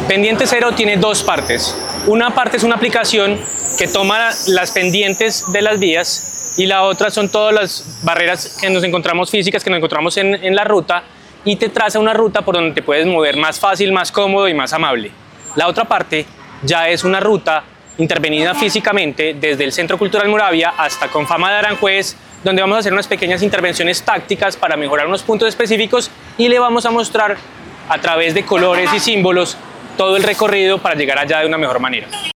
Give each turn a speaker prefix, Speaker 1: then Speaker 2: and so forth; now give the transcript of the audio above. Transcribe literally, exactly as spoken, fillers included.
Speaker 1: Pendiente Cero tiene dos partes. Una parte es una aplicación que toma las pendientes de las vías y la otra son todas las barreras que nos encontramos físicas, que nos encontramos en, en la ruta, y te traza una ruta por donde te puedes mover más fácil, más cómodo y más amable. La otra parte ya es una ruta intervenida físicamente desde el Centro Cultural Moravia hasta Confama de Aranjuez, donde vamos a hacer unas pequeñas intervenciones tácticas para mejorar unos puntos específicos y le vamos a mostrar a través de colores y símbolos todo el recorrido para llegar allá de una mejor manera.